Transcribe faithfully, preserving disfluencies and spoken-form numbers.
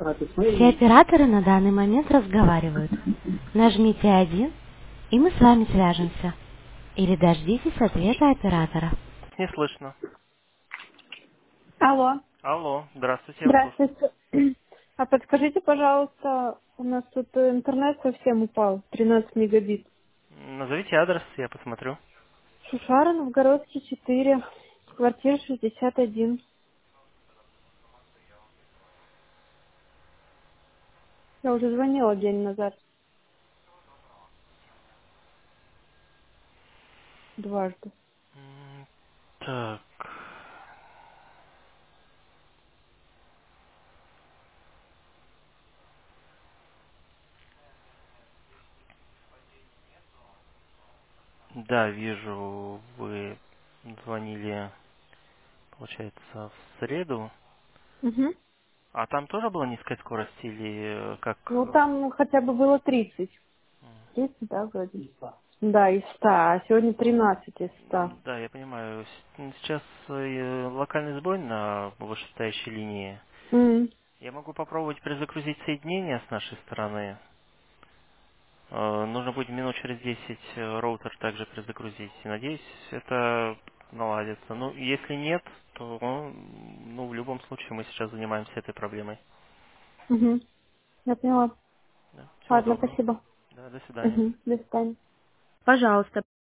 Все операторы на данный момент разговаривают. Нажмите один, и мы с вами свяжемся. Или дождитесь ответа оператора. Не слышно. Алло, Алло, здравствуйте, я вас слушаю. здравствуйте. А подскажите, пожалуйста, у нас тут э, интернет совсем упал, тринадцать мегабит. Назовите адрес, я посмотрю. Шушара, Новгородский, четыре, квартира шестьдесят один. Я уже звонила день назад, дважды. М, Так, да, вижу, вы звонили, получается, в среду. Угу. А там тоже была низкая скорость или э, как? Ну, э, там хотя бы было тридцать. тридцать, да, вроде? Да, из ста, а сегодня тринадцать из ста. Да, я понимаю. С- Сейчас э, локальный сбой на вышестоящей линии. М, Я могу попробовать перезагрузить соединение с нашей стороны. Э, Нужно будет минут через десять э, роутер также перезагрузить. Надеюсь, это наладится. Ну, если нет, то м, ну, в любом случае мы сейчас занимаемся этой проблемой. Угу. Я поняла. Да. Всего Ладно, доброго. спасибо. Да, до свидания. Угу. До свидания. Пожалуйста,